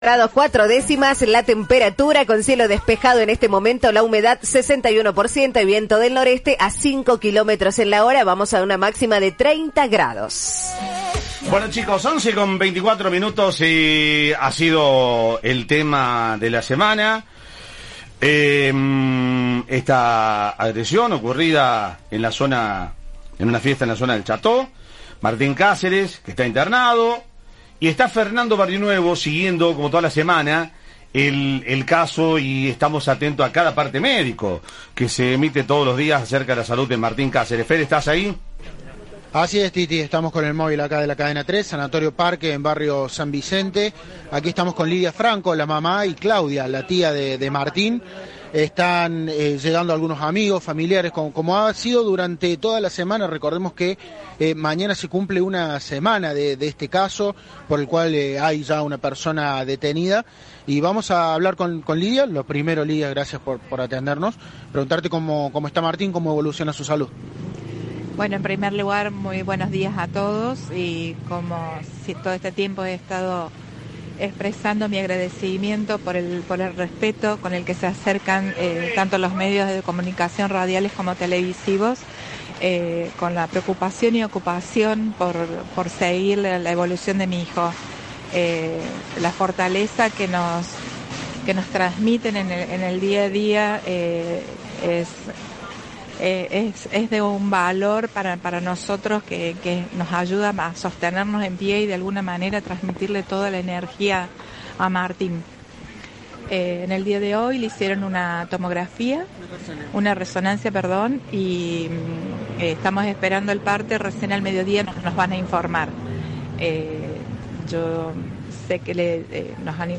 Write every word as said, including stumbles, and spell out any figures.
Grados cuatro décimas, la temperatura con cielo despejado en este momento, la humedad sesenta y uno por ciento y viento del noreste a cinco kilómetros en la hora. Vamos a una máxima de treinta grados. Bueno chicos, once con veinticuatro minutos y ha sido el tema de la semana. Eh, esta agresión ocurrida en la zona, en una fiesta en la zona del Cható. Martín Cáceres, que está internado. Y está Fernando Barrionuevo siguiendo, como toda la semana, el, el caso, y estamos atentos a cada parte médico que se emite todos los días acerca de la salud de Martín Cáceres. Fer, ¿estás ahí? Así es, Titi, estamos con el móvil acá de la cadena tres, Sanatorio Parque, en barrio San Vicente. Aquí estamos con Lidia Franco, la mamá, y Claudia, la tía de, de Martín. Están eh, llegando algunos amigos, familiares, como, como ha sido durante toda la semana. Recordemos que eh, mañana se cumple una semana de, de este caso, por el cual eh, hay ya una persona detenida. Y vamos a hablar con, con Lidia. Lo primero, Lidia, gracias por, por atendernos. Preguntarte cómo, cómo está Martín, cómo evoluciona su salud. Bueno, en primer lugar, muy buenos días a todos, y como si todo este tiempo he estado expresando mi agradecimiento por el por el respeto con el que se acercan eh, tanto los medios de comunicación radiales como televisivos, eh, con la preocupación y ocupación por, por seguir la, la evolución de mi hijo, eh, la fortaleza que nos que nos transmiten en el, en el día a día eh, es Eh, es, es de un valor para, para nosotros que, que nos ayuda a sostenernos en pie y de alguna manera transmitirle toda la energía a Martín. Eh, en el día de hoy le hicieron una tomografía, una resonancia, perdón, y eh, estamos esperando el parte. Recién al mediodía nos, nos van a informar. Eh, yo sé que le, eh, nos han